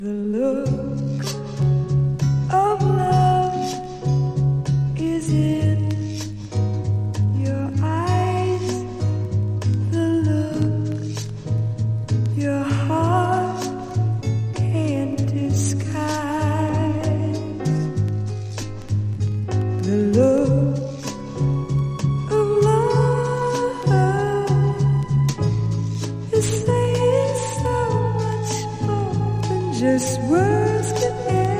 The look of love is in your eyes. The look your heart can't disguise. The look of love is saying so much more than just words can ever.